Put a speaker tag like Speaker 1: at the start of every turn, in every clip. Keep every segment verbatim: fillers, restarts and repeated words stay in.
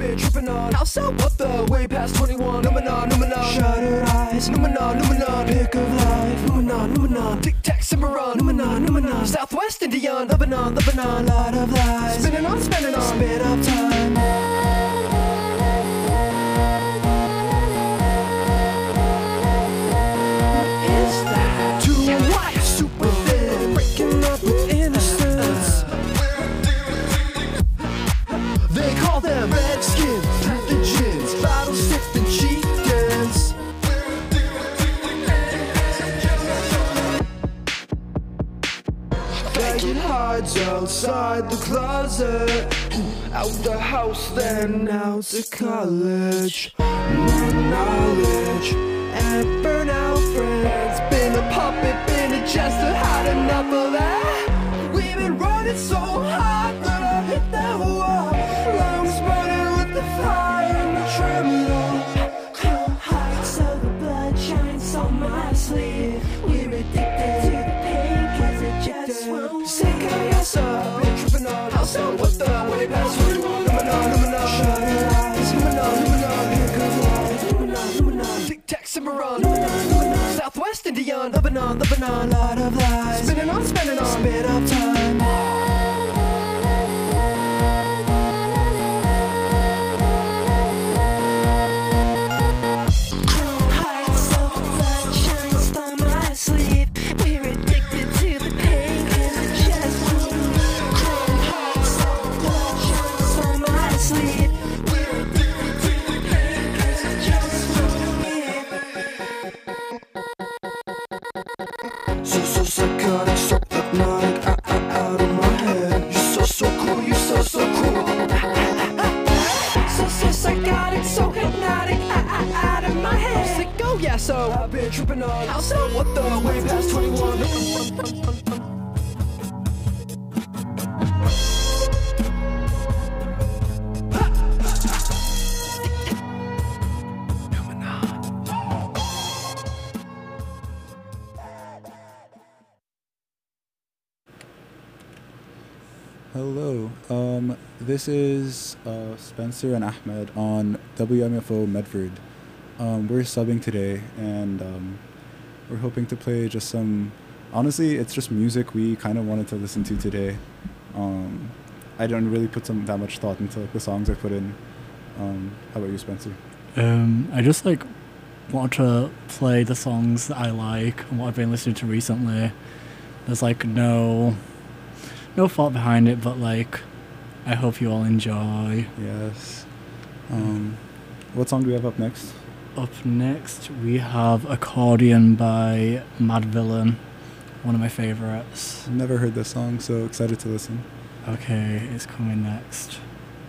Speaker 1: been tripping on house out, what the way past twenty-one. Numenon, numenon, shuttered eyes. Numenon, numenon, pick of life. Numenon, numenon, tic tac Cimarron. Numenon, numenon, Southwest Indian. Lebanon, Lebanon, lot of lies. Spinning on, spinning on, spit up time. Outside the closet, out the house, then out to college. More knowledge and burnout friends. Been a puppet, been a jester, had enough of that. We've been running so hard that I hit that wall. Lungs burning with the fire and the tremolo. Chrome hearts, so the blood shines on my sleeve. We're addicted to the pain, cause it just won't sink. I've been tripping on house out, what the way past twenty-one. Numenon, numenon, shuttered eyes. Numenon, numenon, pick of life. Numenon, numenon, tic tac Cimarron. Numenon, numenon, Southwest Indian. Lebanon, Lebanon, lot of lies. Spinning on, spinning on, spit up time. So I've been tripping on house out, what the way past twenty-one.
Speaker 2: Hello, um, this is uh, Spencer and Ahmed on W M F O Medford. Um, we're subbing today, and um, we're hoping to play just some, honestly, it's just music we kind of wanted to listen to today. Um, I don't really put some that much thought into like, the songs I put in. Um, how about you, Spencer?
Speaker 3: Um, I just like want to play the songs that I like and what I've been listening to recently. There's like no, no thought behind it, but like, I hope you all enjoy.
Speaker 2: Yes. Um, what song do we have up next?
Speaker 3: Up next, we have Accordion by Mad Villain, one of my favorites.
Speaker 2: Never heard this song, so excited to listen.
Speaker 3: Okay, it's coming next.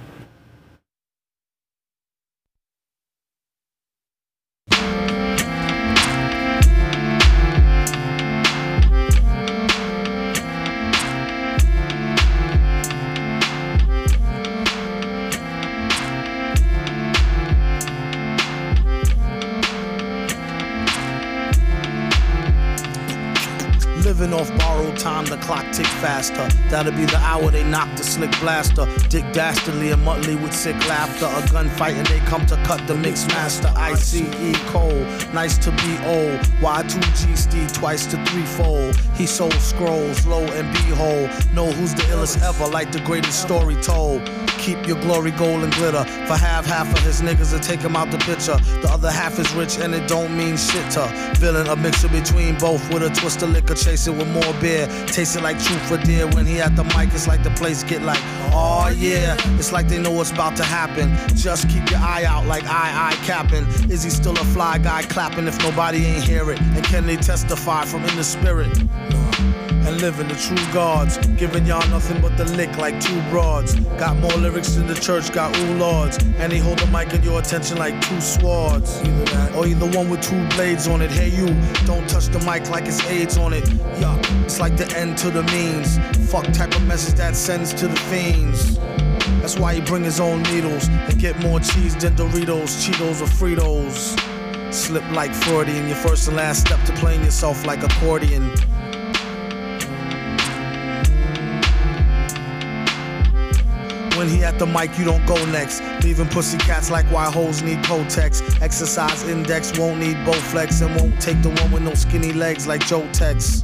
Speaker 4: Living off borrowed time, the clock tick faster. That'll be the hour they knock the slick blaster. Dick Dastardly and Muttley with sick laughter. A gunfight and they come to cut the mix master. I C E Cole, nice to be old. Y two G Steed twice to threefold. He sold scrolls, lo and behold. Know who's the illest ever, like the greatest story told. Keep your glory gold and glitter. For half, half of his niggas to take him out the picture. The other half is rich and it don't mean shit to. Villain, a mixture between both with a twist of liquor. Chasing with more beer. Tasting like truth for dear. When he at the mic, it's like the place get like, oh yeah. It's like they know what's about to happen. Just keep your eye out like I, I capping. Is he still a fly guy clapping if nobody ain't hear it? And can they testify from in the spirit? And living the true gods, giving y'all nothing but the lick like two broads. Got more lyrics than the church got ooh lords. And they hold the mic in your attention like two swords. Either that, or either one with two blades on it. Hey you, don't touch the mic like it's AIDS on it. Yeah, it's like the end to the means. Fuck type of message that sends to the fiends. That's why he bring his own needles and get more cheese than Doritos, Cheetos, or Fritos. Slip like Freudian, your first and last step to playing yourself like accordion. When he at the mic, you don't go next. Leaving pussy cats like why hoes need Kotex. Exercise index won't need Bowflex and won't take the one with no skinny legs like Joe Tex.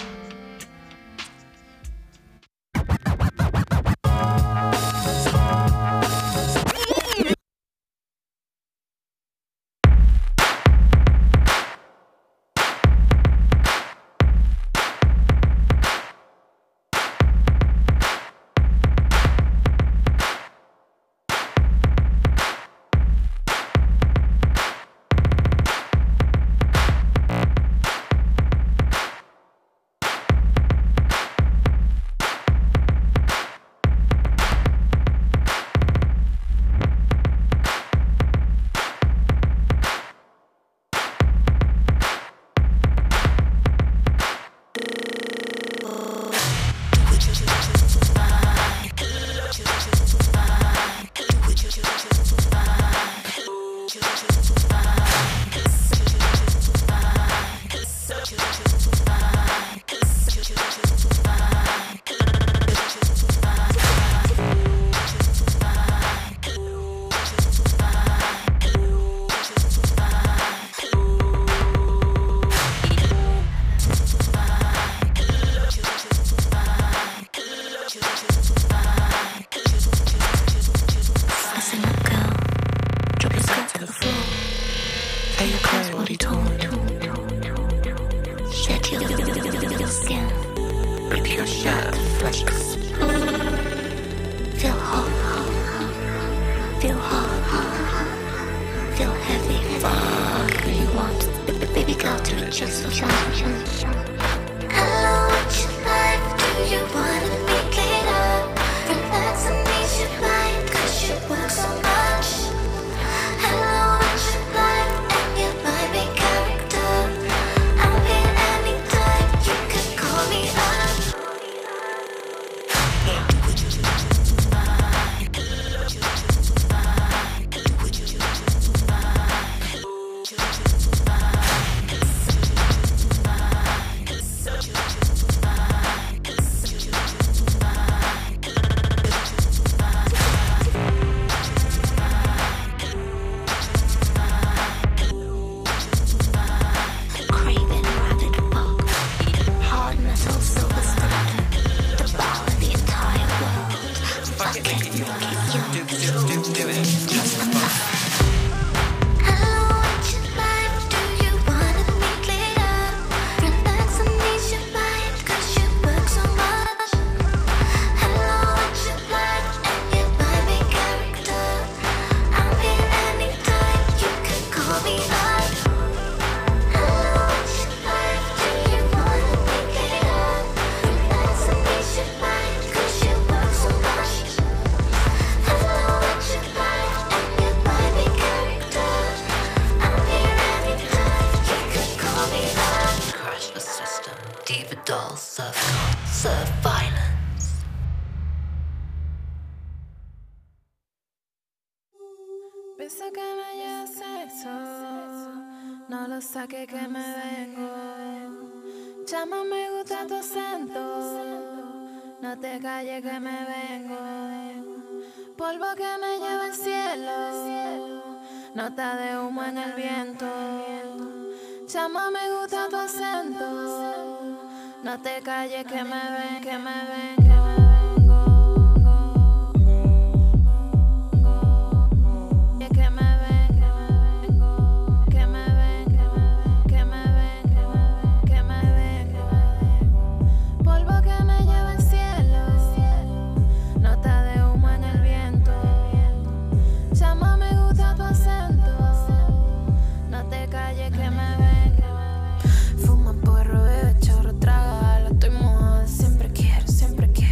Speaker 5: Saque que me vengo. Chama, me gusta tu acento. No te calles que me vengo. Polvo que me lleva al cielo. Nota de humo en el viento. Chama, me gusta tu acento. No te calles que me ven, que me vengo. Fuma porro, bebe chorro, traga, la estoy mojada, siempre quiero, siempre quiero.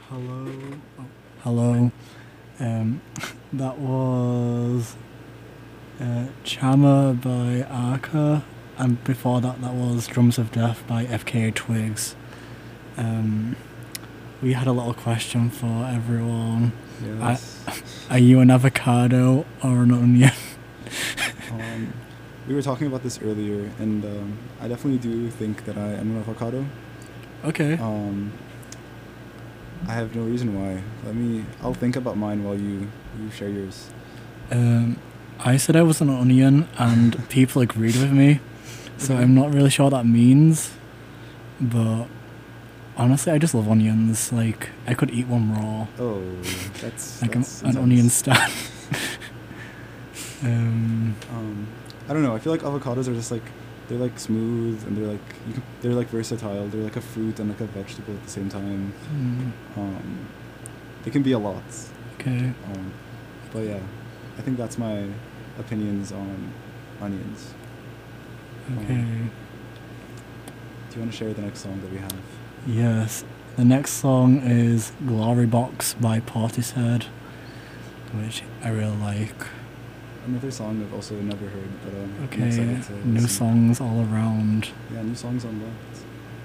Speaker 3: Hello. Oh, hello. Um, that was uh, Chama by Arca, and before that, that was Drums of Death by F K A Twigs. Um, we had a little question for everyone.
Speaker 2: Yes.
Speaker 3: I, are you an avocado or an onion?
Speaker 2: um, we were talking about this earlier, and um, I definitely do think that I am an avocado.
Speaker 3: Okay.
Speaker 2: Um, I have no reason why. Let me. I'll think about mine while you you share yours.
Speaker 3: Um, I said I was an onion, and people agreed with me. So
Speaker 2: Okay.
Speaker 3: I'm not really sure what that means, but honestly, I just love onions. Like I could eat one raw.
Speaker 2: Oh, that's
Speaker 3: Like
Speaker 2: that's
Speaker 3: I'm an
Speaker 2: intense.
Speaker 3: onion stan. um,
Speaker 2: Um, I don't know. I feel like avocados are just like they're like smooth and they're like you can, they're like versatile. They're like a fruit and like a vegetable at the same time.
Speaker 3: mm,
Speaker 2: Um, they can be a lot.
Speaker 3: okay.
Speaker 2: Um, but yeah, I think that's my opinions on onions.
Speaker 3: Okay.
Speaker 2: Um, do you want to share the next song that we have?
Speaker 3: Yes. The next song is Glory Box by Portishead, which I really like.
Speaker 2: Another song I've also never heard, but um, I'm
Speaker 3: Okay.
Speaker 2: excited to
Speaker 3: New
Speaker 2: listen.
Speaker 3: songs all around.
Speaker 2: Yeah, new songs unlocked.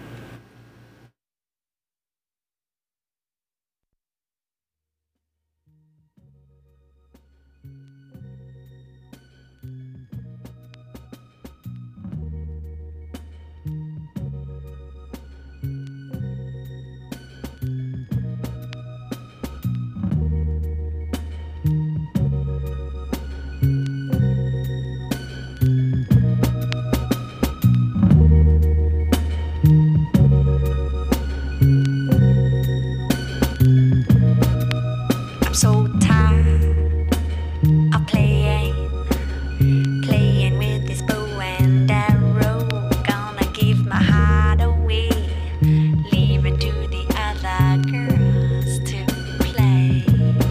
Speaker 6: I'm so tired of playing, playing with this bow and arrow. Gonna give my heart away, leave it to the other girls to play.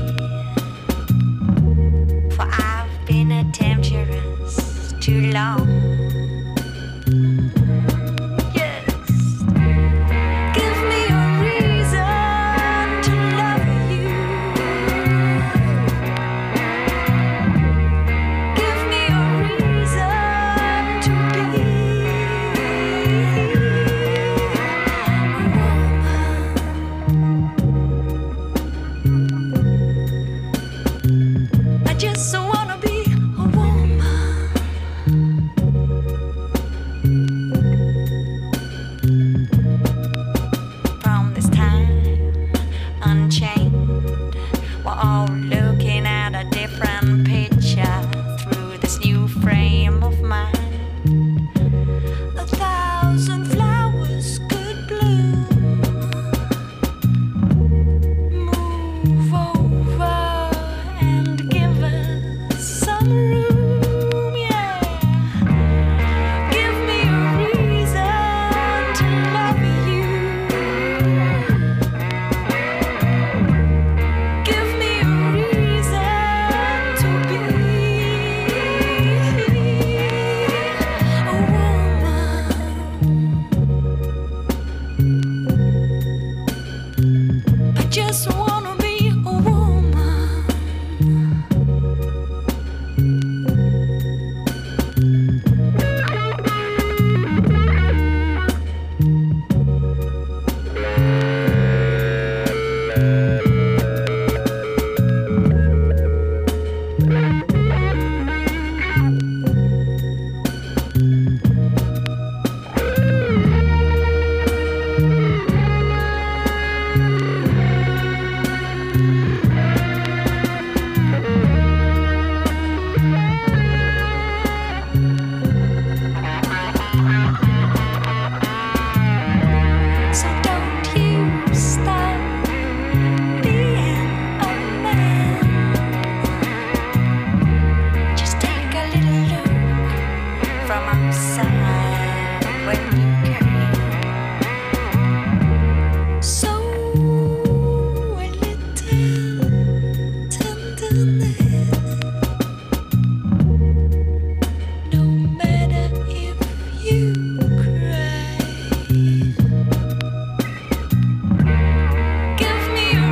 Speaker 6: For I've been a temptress too long. Yes. Give me a reason to love you. Give me a reason to be a woman. I just wanna be a woman. From this time unchained, we're all looking at a different picture through this new frame of mind. A thousand flowers could bloom. Move over and give us some room, yeah. Give me a reason to love you. Give me a reason to be a woman. I just wanna be a woman. So don't you stop being a man. Just take a little look from outside when you can. So a little tenderness. No matter if you cry. Give me a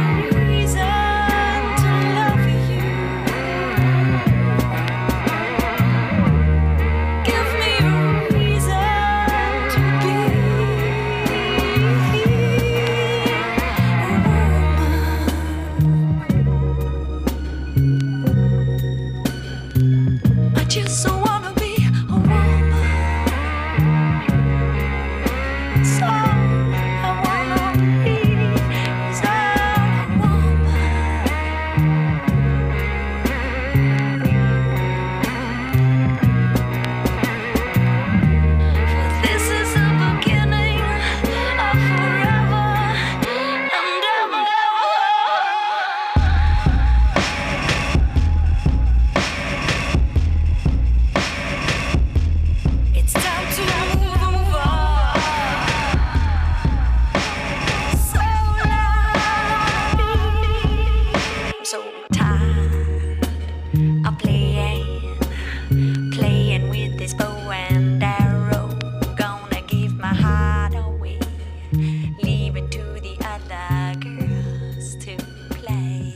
Speaker 6: So I wanna be his own woman. For this is the beginning of forever and ever. It's time to move on. So long. I'm so tired of playing, playing with this bow and arrow. Gonna give my heart away, leave it to the other girls to play.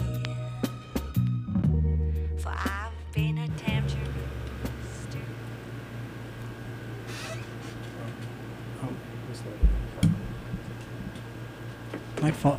Speaker 6: For I've been a temptress to
Speaker 3: My fault.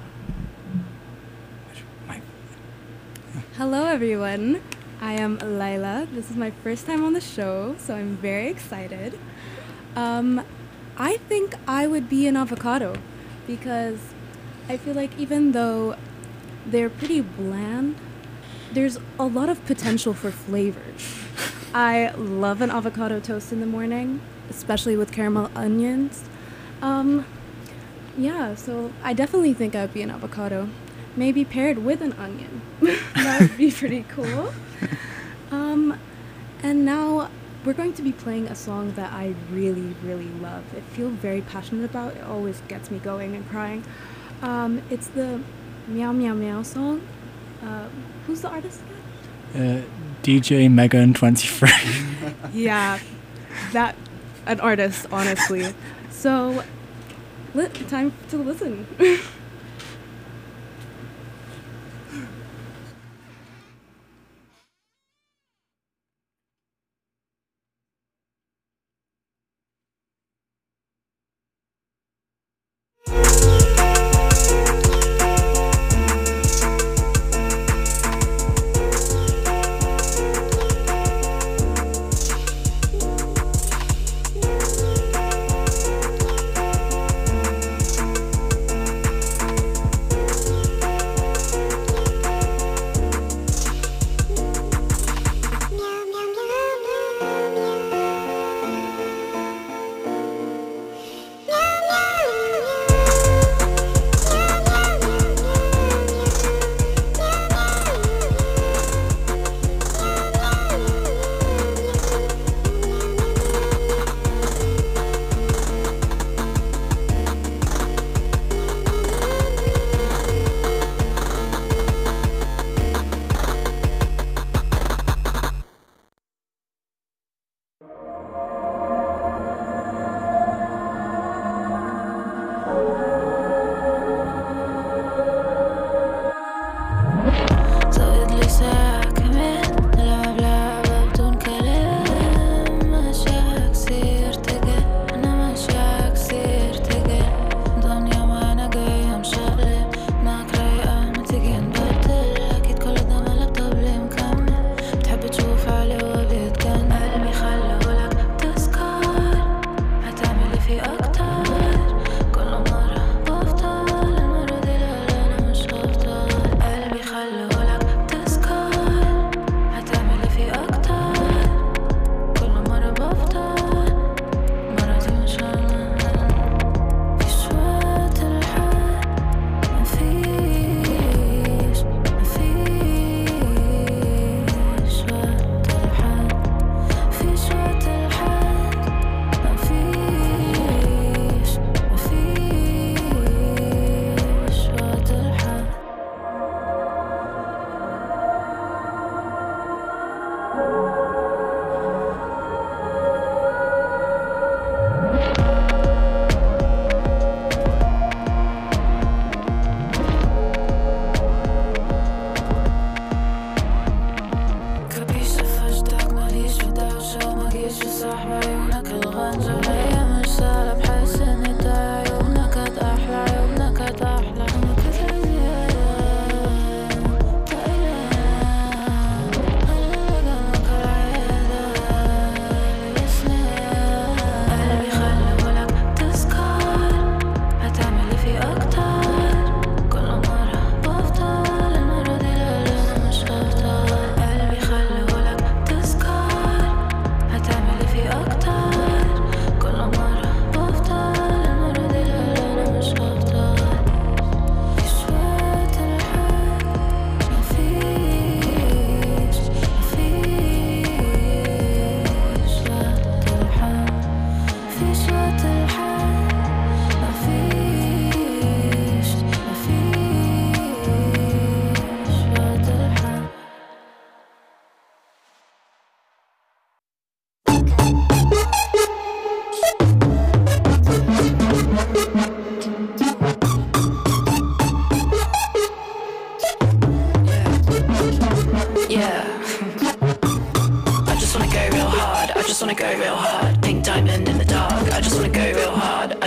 Speaker 3: My
Speaker 7: Hello, everyone. I am Lila. This is my first time on the show, so I'm very excited. Um, I think I would be an avocado because I feel like even though they're pretty bland, there's a lot of potential for flavors. I love an avocado toast in the morning, especially with caramel onions. Um, yeah, so I definitely think I would be an avocado. Maybe paired with an onion. That would be pretty cool. Um, and now we're going to be playing a song that I really, really love. I feel very passionate about. It always gets me going and crying. Um, it's the Meow Meow Meow song. Uh, who's the artist again?
Speaker 3: uh, D J Megan twenty-three.
Speaker 7: Yeah, that an artist, honestly. So, li- time to listen.
Speaker 5: Meow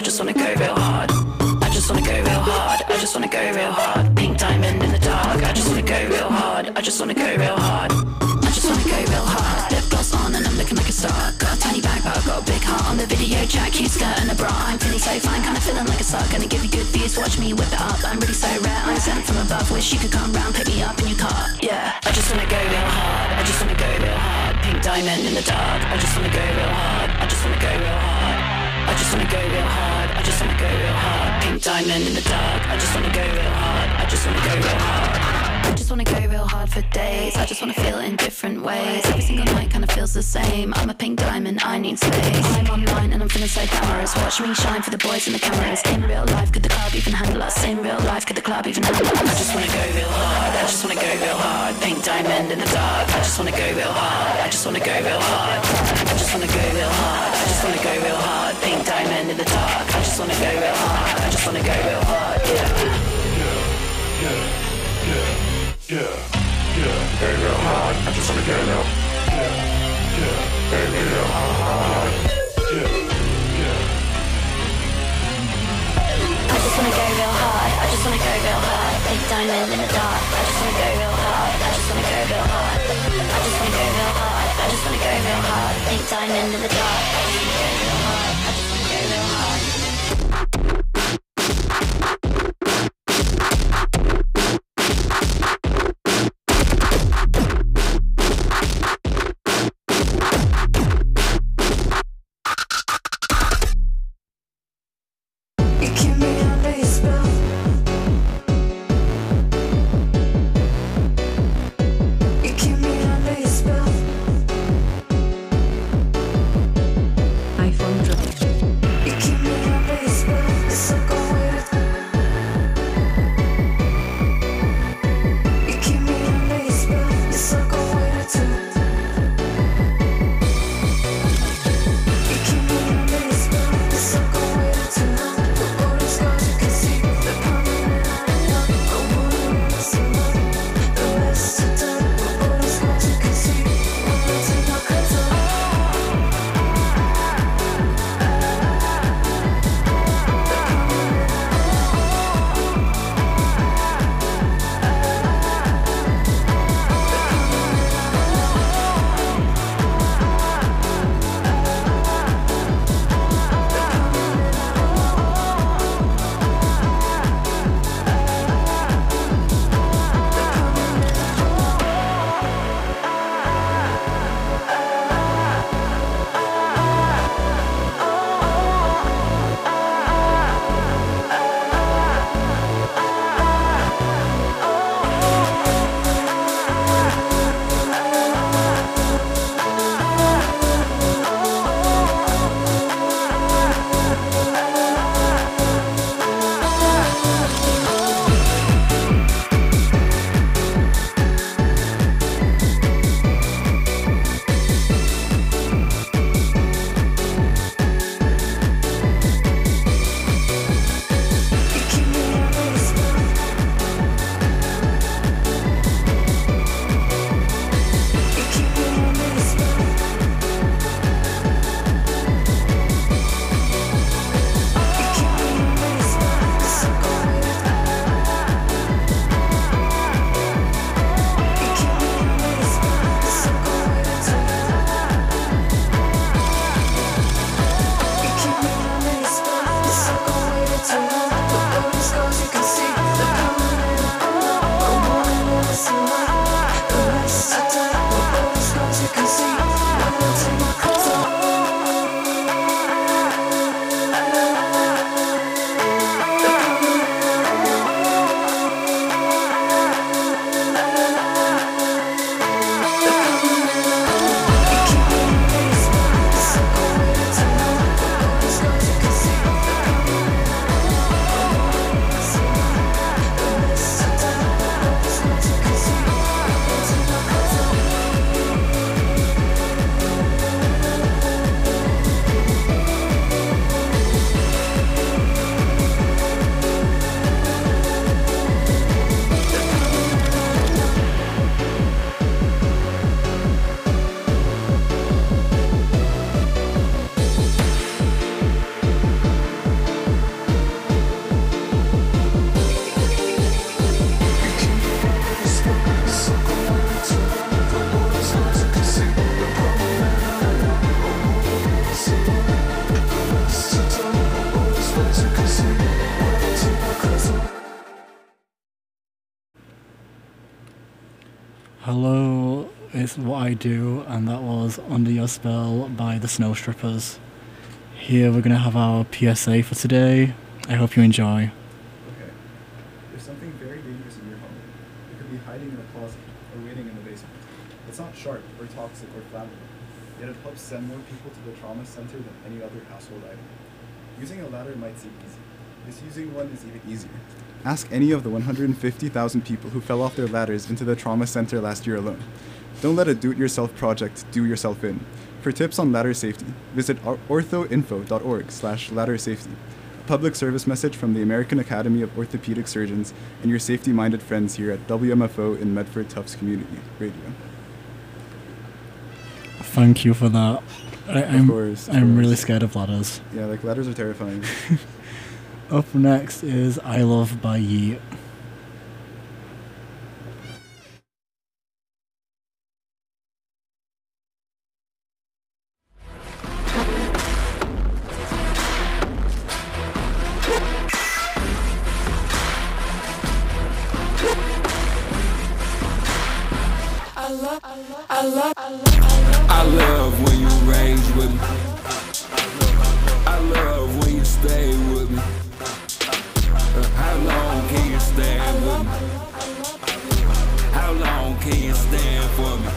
Speaker 8: I just wanna go real hard. I just wanna go real hard. I just wanna go real hard. Pink diamond in the dark. I just wanna go real hard. I just wanna go real hard. I just wanna go real hard. Lip gloss on and I'm looking like a star. Got a tiny bag but I've got a big heart on the video chat. Cute skirt and a bra. I'm feeling so fine, kinda feeling like a star. Gonna give you good views, watch me whip it up. I'm really so rare, I'm sent from above. Wish you could come round, pick me up in your car. Yeah, I just wanna go real hard. I just wanna go real hard. Pink diamond in the dark. I just wanna go real hard. I just wanna go real hard. I just wanna go real hard. I just wanna go real hard. Pink diamond in the dark. I just wanna go real hard. I just wanna go real hard. I just wanna go real hard for days. I just wanna feel it in different ways. Every single night kinda feels the same. I'm a pink diamond, I need space. I'm online and I'm feeling so glamorous. Watch me shine for the boys and the cameras. In real life, could the club even handle us? In real life, could the club even handle us? I just wanna go real hard. I just wanna go real hard. Pink diamond in the dark. I just wanna go real hard. I just wanna go real hard. I just wanna go real hard. I just wanna go real hard. Pink diamond in the dark. I just wanna go real hard. I just wanna go real hard. Yeah. Yeah. Yeah. Yeah, yeah, go real hard. I just wanna go real. Yeah, yeah, go real hard. Yeah, yeah. I just wanna go real hard. I just wanna go real hard. Pink diamond in the dark. I just wanna go real hard. I just wanna go real hard. I just wanna go real hard. I just wanna go real hard. Pink diamond in the dark. I just wanna go real hard. I just wanna go real hard.
Speaker 9: iPhone
Speaker 3: Hello is what I do, and that was Under Your Spell by the Snow Strippers. Here we're going to have our P S A for today. I hope you enjoy.
Speaker 2: Okay. There's something very dangerous in your home. It could be hiding in a closet or waiting in the basement. It's not sharp or toxic or flammable, yet it helps send more people to the trauma center than any other household item. Using a ladder might seem easy. Misusing one is even easier. Ask any of the one hundred fifty thousand people who fell off their ladders into the trauma center last year alone. Don't let a do-it-yourself project do yourself in. For tips on ladder safety, visit orthoinfo.org slash ladder safety. A public service message from the American Academy of Orthopedic Surgeons and your safety-minded friends here at W M F O in Medford Tufts Community Radio.
Speaker 3: Thank you for that. I, I'm,
Speaker 2: Of course, of
Speaker 3: I'm really
Speaker 2: course.
Speaker 3: scared of ladders.
Speaker 2: Yeah, like ladders are terrifying.
Speaker 3: Up next is I Love by Yeet.
Speaker 1: I love when you rage with me. I love when you stay with me. Uh, how long can you stand with me? How long can you stand for me?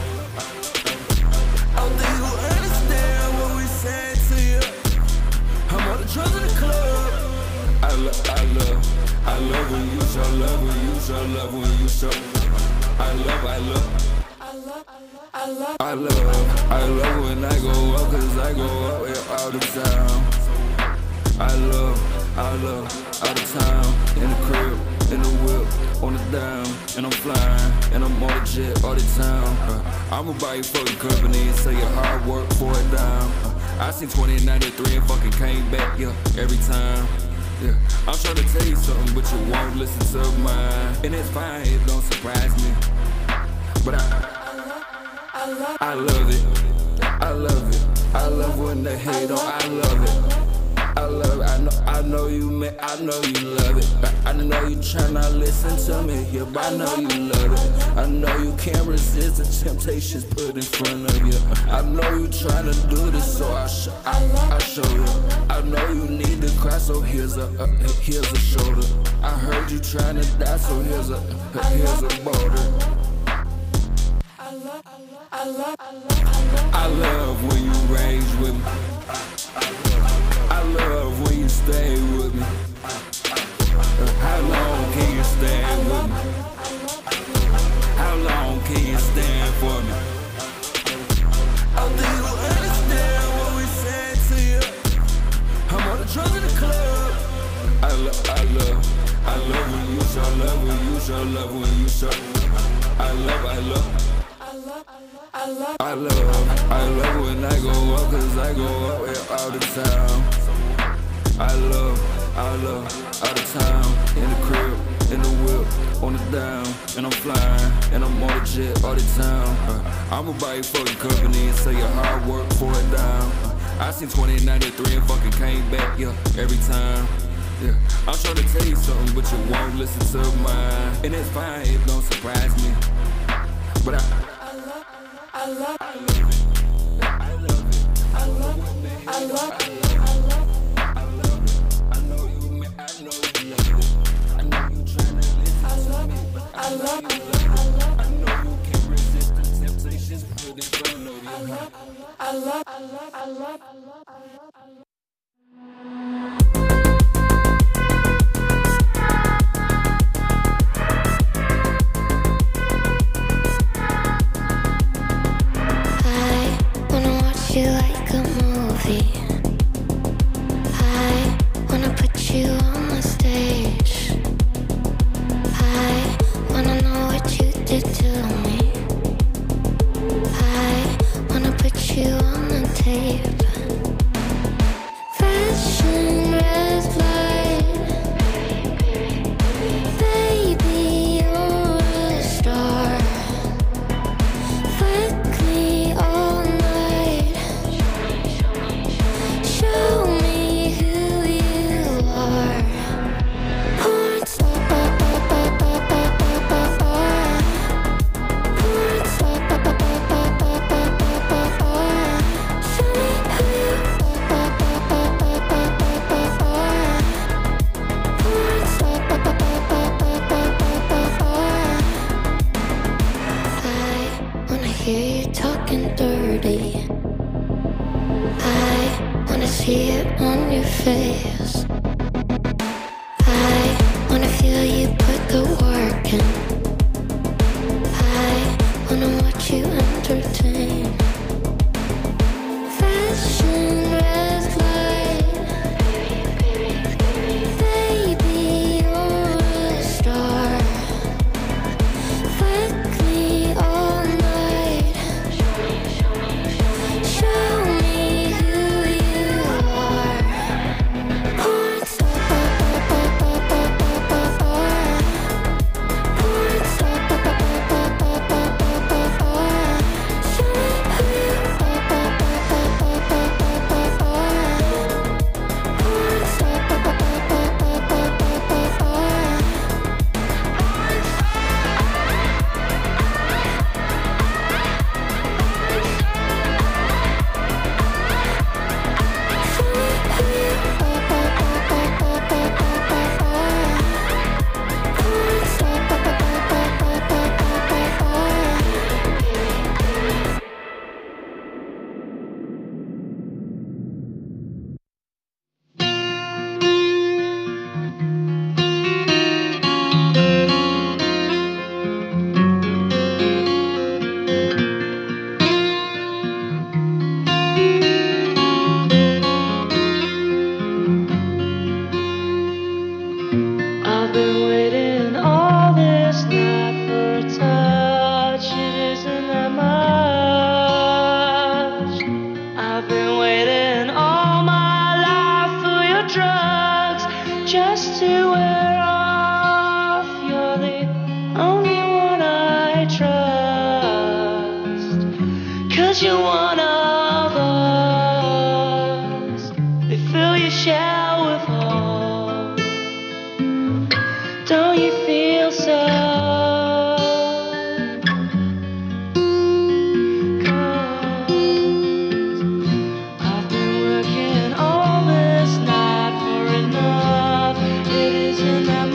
Speaker 1: I think you understand what we said to you. I'm on the drums in the club. I love, I love, I love when you show love, when you show love, when you show. I love, I love. I love, I love, I love when I go up, cause I go up here all the time. I love, I love, all the time. In the crib, in the whip, on the down. And I'm flying, and I'm on the jet all the time. Uh, I'ma buy you fucking company and say your hard work for it down. Uh, I seen twenty ninety-three and fucking came back, yeah, every time. Yeah, I'm trying to tell you something, but you won't listen to mine. And it's fine, it don't surprise me. But I I love it, I love it, I love when they hate on, I love it, I love it, I know, I know you, man, I know you love it, I, I know you tryna listen to me, yeah, but I know you love it, I know you can't resist the temptations put in front of you, I know you tryna do this, so I, sh I, I show you, I know you need to cry, so here's a, uh, here's a shoulder, I heard you tryna die, so here's a, uh, here's a boulder. I love, I love, I love when you rage with me. I love when you stay with me. Uh, how long can you stand with me? How long can you stand for me? I think you understand what we said to you. I'm on the drums in the club. I love, I love, I love when you show love, when you show love, when you show. I love, I love. I love, I love, I love when I go up, cause I go up here all the time. I love, I love, all the time. In the crib, in the whip, on the down. And I'm flying, and I'm on the jet all the time. Uh, I'ma buy you fucking company and say your hard work for it down. Uh, I seen twenty ninety-three and fucking came back, yeah, every time. Yeah, I'm trying to tell you something, but you won't listen to mine. And it's fine, it don't surprise me. But I I love, I love it, I love it, I love it, I love it, I love it, I love it, I know you, man, I know you love it, I know you tryna listen to me, but I love it, I love it, I know you can't resist the temptations put in front of you. I love, I love, I love, I love, I love, I love, I love.
Speaker 9: You like a movie, see it on your face. I wanna feel you put the work in. I wanna watch you entertain. Fashion red light, baby, you're a star. Fuck me all night. Show me who you are. Porn star, porn star, show me who you are.
Speaker 10: I've been waiting all this night for a touch. It isn't that much. I've been waiting all my life for your drugs just to wear off. You're the only one I trust. Cause you're one of us. They fill your shell with hope. Don't you feel so? 'Cause I've been working all this night for enough. It isn't that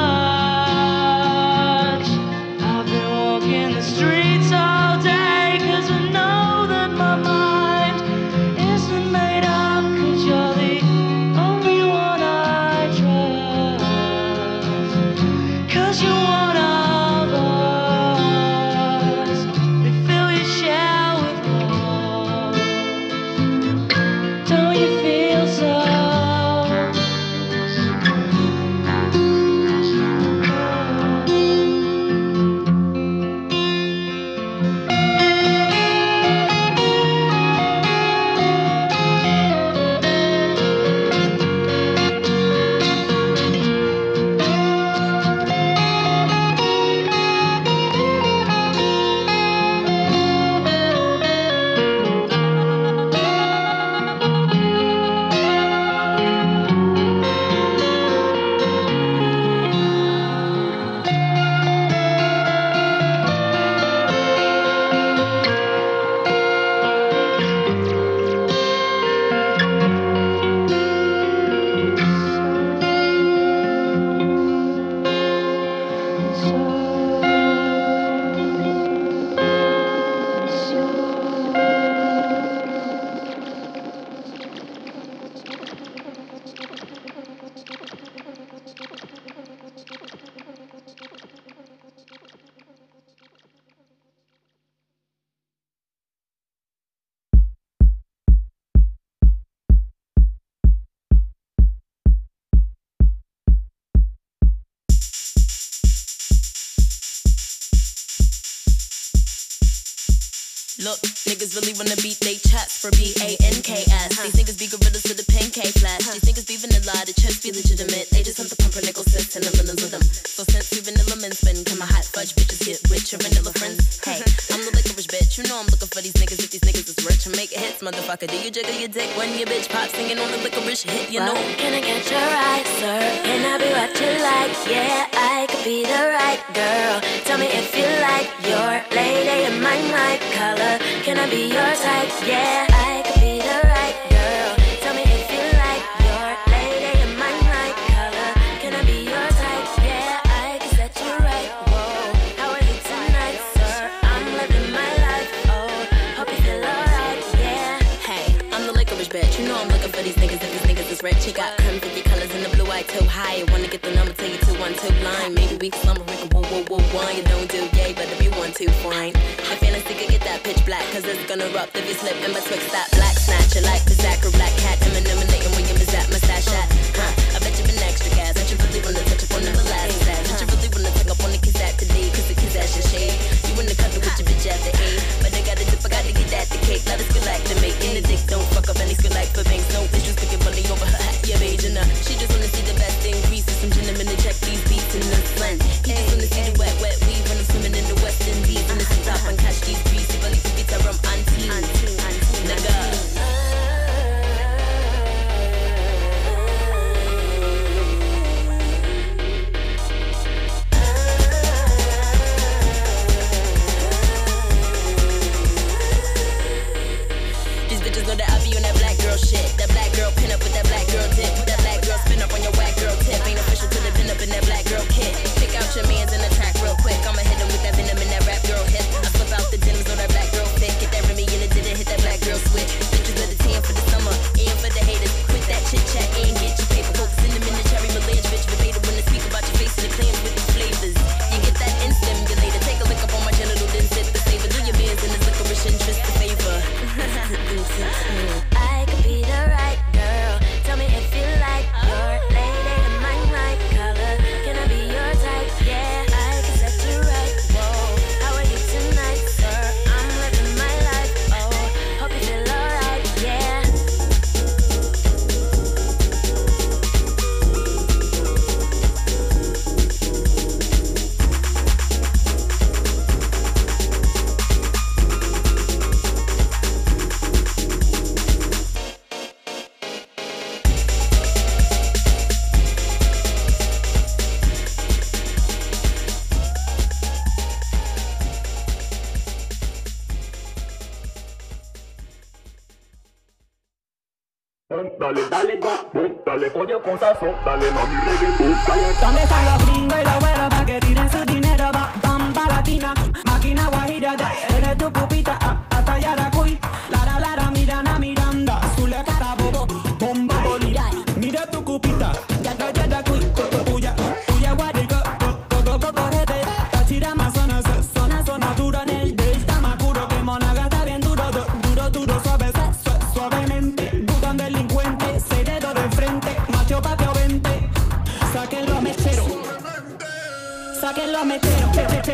Speaker 10: much. I've been walking the streets all day 'cause I know that my mind isn't made up. 'Cause you're the only one I trust. 'Cause you're one of us. They fill your shell with hope. Don't you feel so?
Speaker 11: Look, niggas really wanna beat they chats for B A N K S. These niggas be gorillas to the pancake flash. These niggas be vanilla, the chest be legitimate. They just want the pumper nickel sense and the linens with them. So since we vanilla men spin, can my hot fudge bitches get with your vanilla friends? Hey, I'm the licorice bitch, you know I'm looking for these niggas. If these niggas is rich, I'm making hits, motherfucker. Do you jiggle your dick when your bitch pop singing on the licorice hit, you know?
Speaker 9: Well, can I get your right, sir? Can I be what you like? Yeah, I could be the right girl. Tell me if you like your lady in my night color. Can I be your type? Yeah, I could be the right girl. Tell me if you like your lady in my night color. Can I be your type? Yeah, I can set you right. Whoa, how are you tonight, sir? I'm living my life. Oh, hope you feel alright. Yeah.
Speaker 11: Hey, I'm the licorice bitch, you know I'm looking for these niggas. She got confetti colors in the blue eye too high. Wanna get the number, tell you two one two line. Maybe we can slumber, we can whoa whoa whoa one. You don't do yay, but if you want to, fine. I fantasy could get that pitch black, cause it's gonna erupt if you slip in betwixt that black snatch. You like the Zach or Black Cat, Eminem and William is that mustache hat. Huh, I bet you been extra gas. That you really wanna touch up on the last that. That you really wanna take up on the kiss that today, cause the kiss ass your shade. You in the country with your bitch at the A, but I gotta dip, I gotta get that the cake. Let us good like to make in the dick, don't fuck up any skill like for banks. No issues, picking money over her hat, yeah, age enough. She just wanna see the best thing, grease with some gentlemen to check these beats in the slang. He just wanna see the wet, wet weave when I'm swimming in the West Indies. And it's top and catch these greasy, but the beats are from auntie, nigga. Know that I be on that black girl shit. That black girl pin up with that black girl dip. That black girl spin up on your whack girl tip. Ain't official till they pin up in that black girl kit. Pick out your mans in the track real quick. I'ma hit him with that venom in that rap girl hip. I flip out the denims on that black girl fit. Get that Remy in it, didn't hit that black girl switch. Bitches let it tan for the summer, and for the haters. Quit that chit chat and get your paper. Focus in the minute, cherry melange, bitch. Verbatim when I speak about your face and the clans with these flavors. You get that in stimulator. Take a look up on my genital, then sit the savor. Do your mans in this licorice interest the favor.
Speaker 9: I could be the right girl. Tell me if you like your lady in my night color. Can I be your type? Yeah, I can set you right. Whoa, how are you tonight, sir? I'm living my life. Oh, hope you feel alright. Yeah.
Speaker 12: Dale, dale, go, boom, dale, pollo con sazón, dale, mami, reggaetón.
Speaker 13: ¿Dónde están los gringos y los güeros pa' que tiren su dinero? Va, bamba latina, máquina guajira, ya eres tu pupita, ah, hasta Yaracuy. Lara, lara, Mirana, Miranda, Zulia, Carabobo, bomba, bolira. Mira tu cupita, ya, ya, Yaracuy, puya, puya, guarico, coco, coco, jete. Tachira, Amazonas, zona, zona dura en el delta, Macuro, que Monaga está bien duro, duro, duro, suave, suavemente. Buscan delincuente, cerebro de frente, macho patio vente. Saquen los mecheros, saquen los mecheros.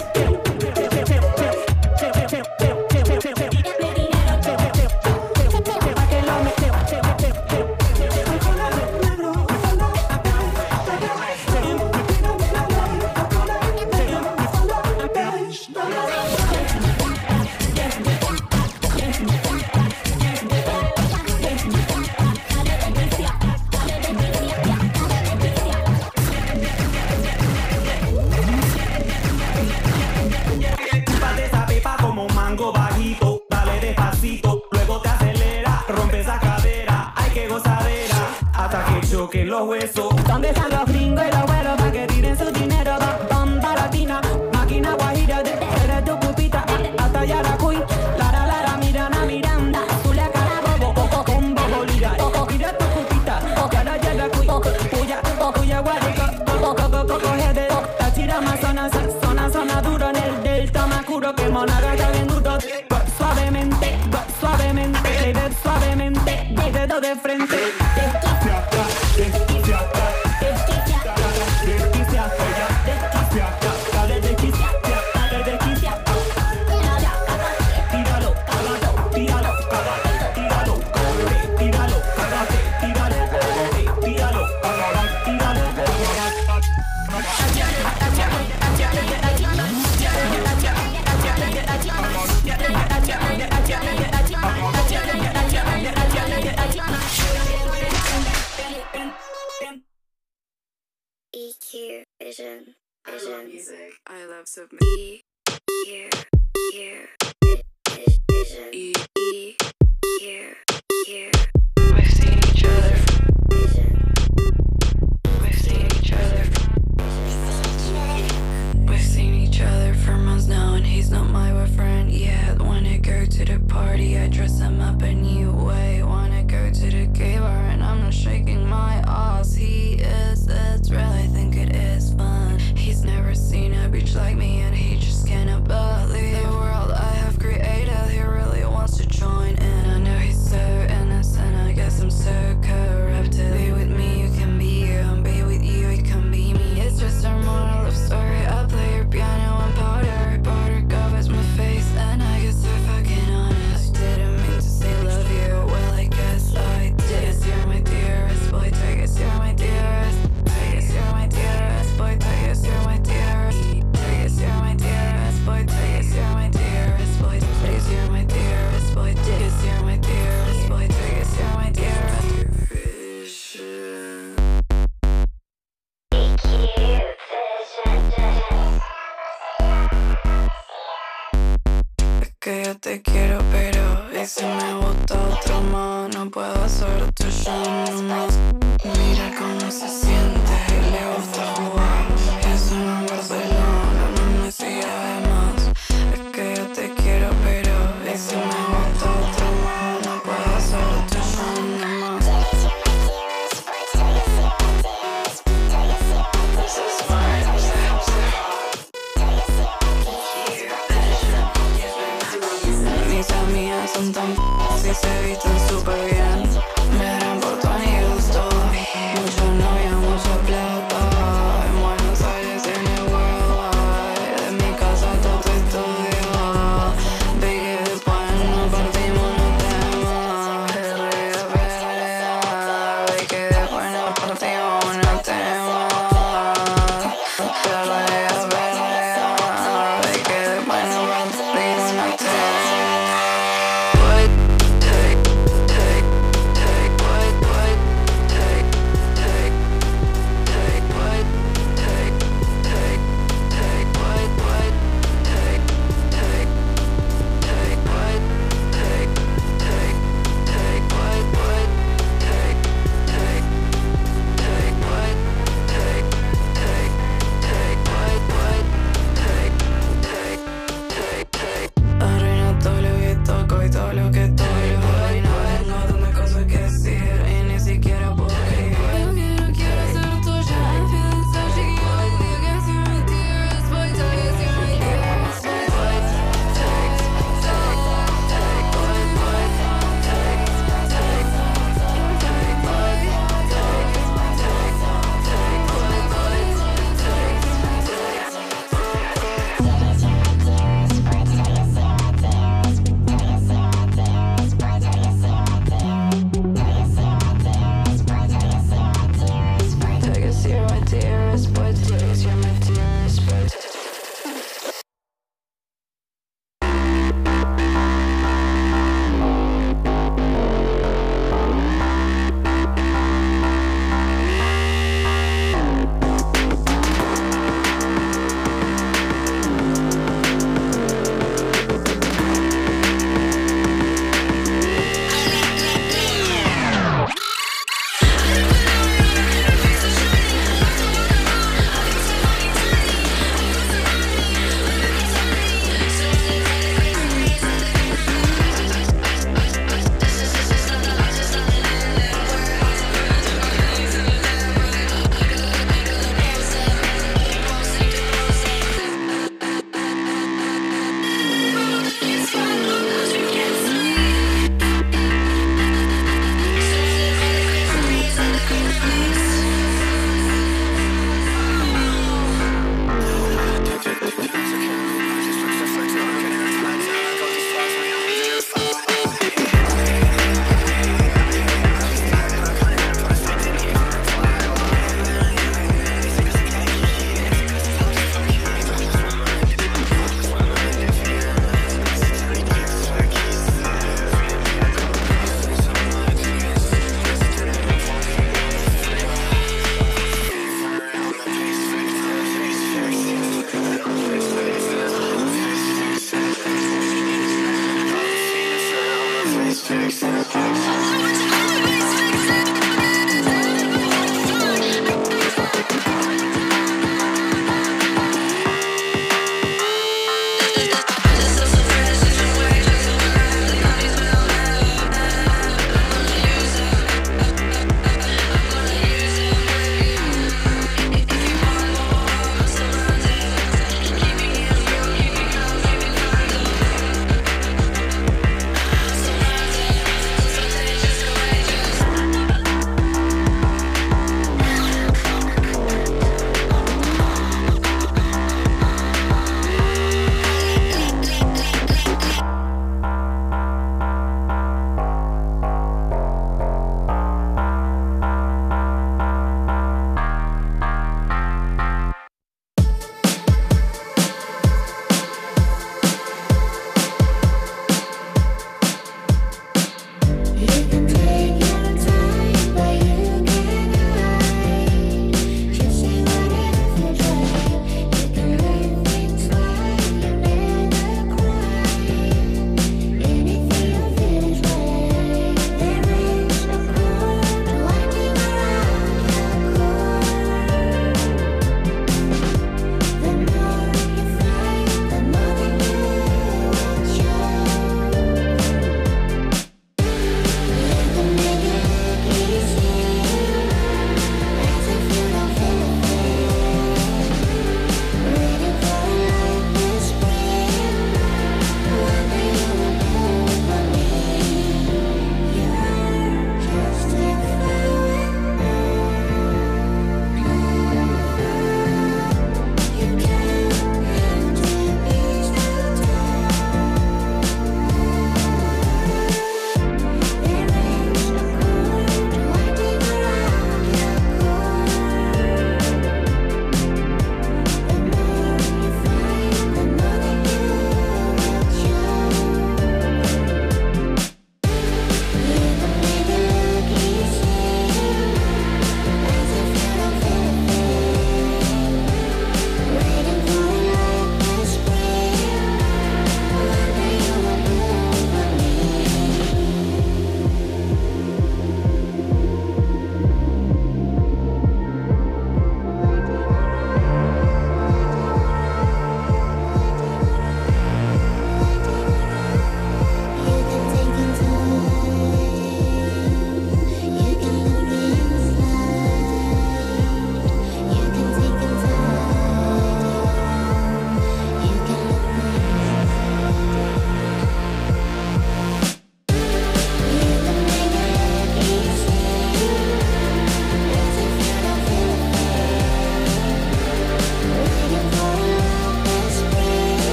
Speaker 13: Que los huesos. ¿Dónde están los gringos y los güeros pa' que tiren su dinero? Va, bamba latina, máquina guajira, de, eres tu pupita, hasta Yaracuy. Lara, lara, Mirana, Miranda, Zulia, Carabobo, coco, combo, bolira. Mira tu pupita, cara, Yaracuy, puya, puya, guarico, coco, coco, coco, jede. Tachira, Amazonas, zona, zona duro en el delta, Macuro, que Monaga está bien duro. Suavemente, suavemente, suavemente, dedo de frente.
Speaker 9: E Q, vision, vision.
Speaker 14: I love music. I love submit.
Speaker 9: E Q, Q, vision. E E Q, Q.
Speaker 14: We've seen each other. Vision. We've seen each other. We've seen each other for months now, and he's not my boyfriend yet. Wanna go to the party, I dress him up a new way. Wanna go to the gay bar, and I'm not shaking my yo te quiero, pero y si me gusta otro más, no puedo hacerte yo nomás. Mira cómo se siente, le gusta jugar. Eso no es Barcelona, no me sigas además. Es que yo te quiero, pero y si me gusta otro más, no puedo hacerte yo nomás. Mis amigas son tan p***, y se visten súper bien. Me darán por tu gusto. Mucha novia, mucha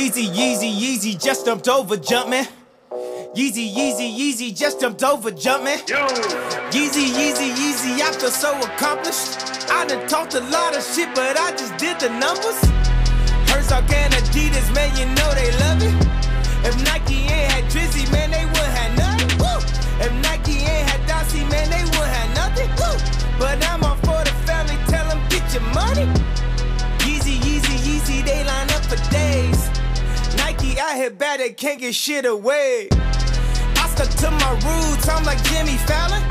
Speaker 15: Yeezy, Yeezy, Yeezy just jumped over Jumpman. Yeezy, Yeezy, Yeezy just jumped over Jumpman. Yeezy, Yeezy, Yeezy, I feel so accomplished. I done talked a lot of shit, but I just did the numbers. Herzog and Adidas, man, you know they love it. If Nike ain't had Drizzy, man, they wouldn't have nothing. Woo! If Nike ain't had Dossie, man, they wouldn't have nothing. Woo! But I'm all for the family, tell them get your money. Yeezy, Yeezy, Yeezy, they line up for days. Nike out here bad, they can't get shit away. I stuck to my roots, I'm like Jimmy Fallon.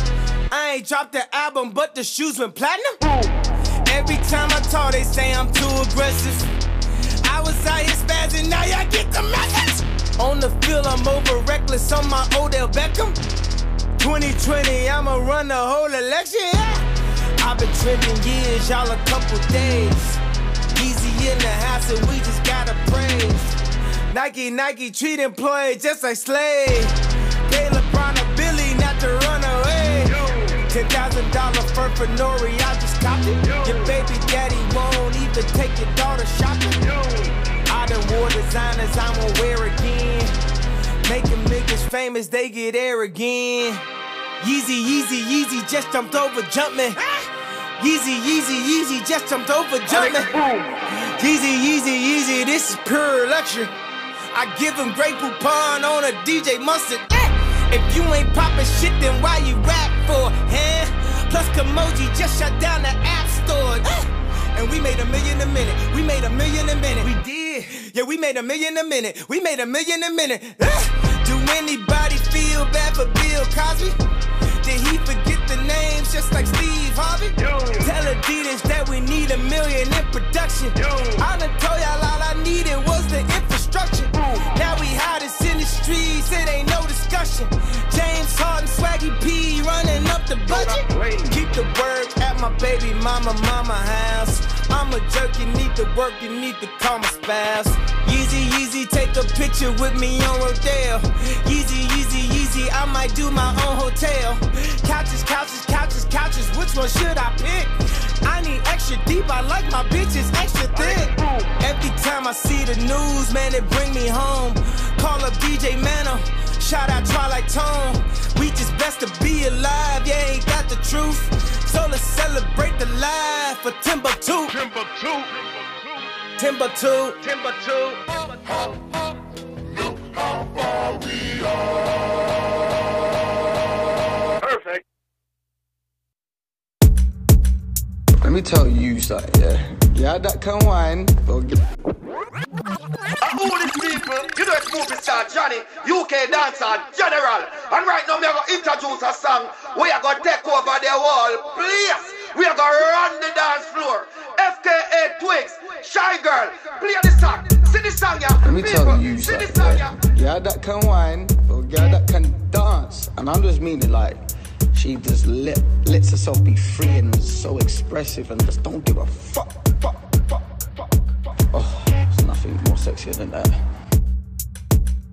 Speaker 15: I ain't dropped the album, but the shoes went platinum. Every time I talk, they say I'm too aggressive. I was out here spazzing, now y'all get the message. On the field, I'm over reckless on my Odell Beckham. twenty twenty, I'ma run the whole election. Yeah. I've been trending years, y'all a couple days. Easy in the house, and we just gotta praise. Nike, Nike treat employees just like slaves. Gay LeBron a Billy not to run away. Ten thousand dollar fur for Nori, I just copped it. Your baby daddy won't even take your daughter shopping. I done wore designers I won't wear again. Making niggas famous, they get air again. Yeezy, Yeezy, Yeezy just jumped over Jumpman. Yeezy, Yeezy, Yeezy just jumped over Jumpman. Yeezy, Yeezy, Yeezy, this is pure luxury. I give him Grey Poupon on a D J Mustard. If you ain't poppin' shit, then why you rap for, huh? Plus Kimoji just shut down the app store. And we made a million a minute. We made a million a minute. We did. Yeah, we made a million a minute. We made a million a minute. Do anybody feel bad for Bill Cosby? Did he forget the names just like Steve Harvey? Yo. Tell Adidas that we need a million in production. Yo. I done told y'all all I needed was the infrastructure. Ooh. Now we hottest in the streets, it ain't no discussion. James Harden, Swaggy P running up the budget. Keep the work at my baby mama, mama house. I'm a jerk, you need to work, you need to call my spouse. Yeezy, Yeezy, take a picture with me on Rodale. Yeezy, Yeezy, Yeezy, I might do my own hotel. Couches, couches, couches, couches, which one should I pick? I need extra deep, I like my bitches extra thick. Every time I see the news, man, it bring me home. Call up D J Mano, shout out Twilight Tone. We just best to be alive, yeah, ain't got the truth. So let's celebrate the life of Timbuktu. Timbuktu. Timbuktu. Timbuktu. Look how far we are.
Speaker 16: Perfect.
Speaker 17: Let me tell you something, yeah. Yeah, that can wine. Well, get...
Speaker 16: All these people, you know it's movie star Johnny, U K dancer general. And right now, we are going to introduce a song. We are going to take over the whole place. We are going to run the dance floor. F K A Twigs, Shy Girl, play this song. See this song, yeah.
Speaker 17: Let me
Speaker 16: people,
Speaker 17: tell you
Speaker 16: see
Speaker 17: something,
Speaker 16: this song,
Speaker 17: yeah.
Speaker 16: yeah.
Speaker 17: Yeah, that can wine. Well, yeah, that can dance. And I'm just meaning like, she just let, lets herself be free and so expressive and just don't give a fuck, fuck, fuck, fuck, fuck. Oh, there's nothing more sexier than that.